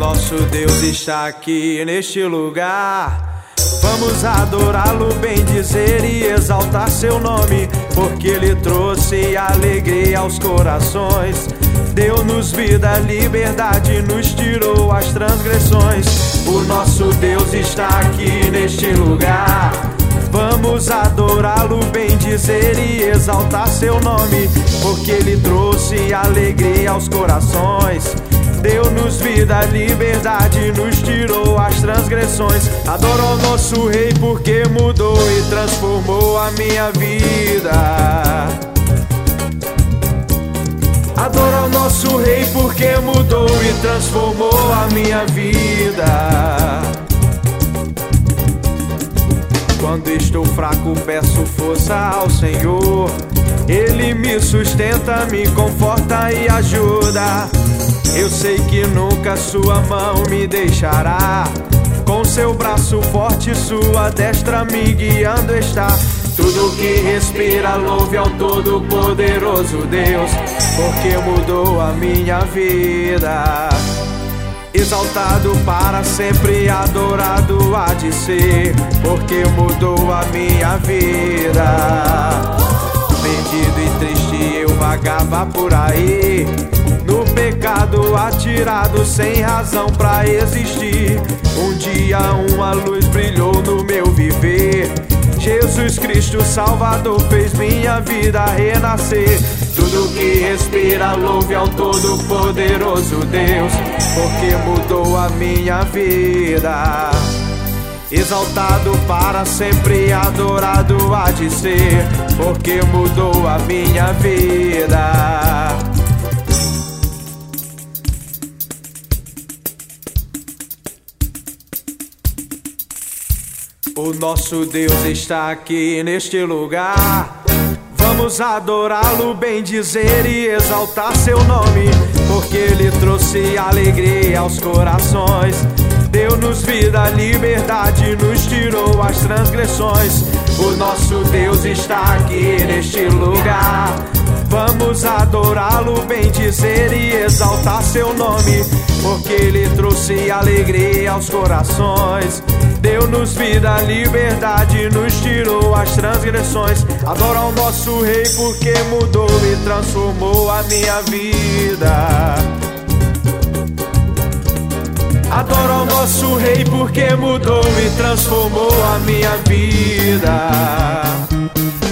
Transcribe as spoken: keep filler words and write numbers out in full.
nosso Deus está aqui neste lugar. Vamos adorá-lo, bendizer e exaltar seu nome, porque ele trouxe alegria aos corações. Deu-nos vida, liberdade, nos tirou as transgressões. O nosso Deus está aqui neste lugar. Vamos adorá-lo, bendizer e exaltar seu nome, porque ele trouxe alegria aos corações. Deu-nos vida, liberdade, nos tirou as transgressões. Adoro ao nosso Rei porque mudou e transformou a minha vida. Adoro ao nosso Rei porque mudou e transformou a minha vida. Quando estou fraco peço força ao Senhor. Ele me sustenta, me conforta e ajuda. Eu sei que nunca sua mão me deixará. Com seu braço forte, sua destra me guiando está. Tudo que respira louve ao Todo-Poderoso Deus, porque mudou a minha vida. Exaltado para sempre, adorado há de ser, porque mudou a minha vida. Perdido e triste eu vagava por aí, no pecado atirado sem razão pra existir. Um dia uma luz brilhou no meu viver. Jesus Cristo Salvador fez minha vida renascer. Tudo que respira louve ao Todo-Poderoso Deus, porque mudou a minha vida. Exaltado para sempre, adorado há de ser, porque mudou a minha vida. O nosso Deus está aqui neste lugar. Vamos adorá-lo, bendizer e exaltar seu nome, porque ele trouxe alegria aos corações. Deu-nos vida, liberdade, nos tirou as transgressões. O nosso Deus está aqui neste lugar. Vamos adorá-lo, bendizer e exaltar seu nome, porque ele trouxe alegria aos corações. Deu-nos vida, liberdade, nos tirou as transgressões. Adoro ao nosso Rei porque mudou e transformou a minha vida. Adoro ao nosso Rei porque mudou e transformou a minha vida.